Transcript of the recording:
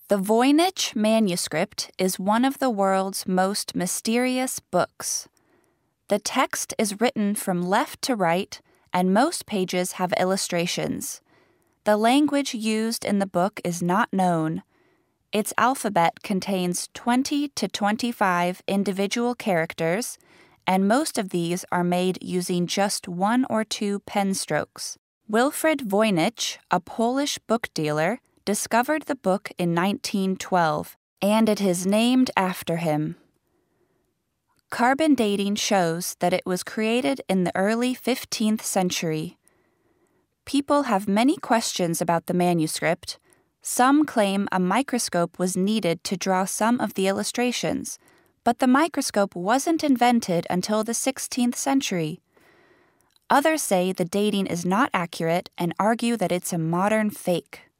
The Voynich manuscript is one of the world's most mysterious books. The text is written from left to right, and most pages have illustrations. The language used in the book is not known. Its alphabet contains 20 to 25 individual characters, and most of these are made using just 1 or 2 pen strokes. Wilfrid Voynich, a Polish book dealer, discovered the book in 1912, and it is named after him. Carbon dating shows that it was created in the early 15th century. People have many questions about the manuscript. Some claim a microscope was needed to draw some of the illustrations, but the microscope wasn't invented until the 16th century. Others say the dating is not accurate and argue that it's a modern fake.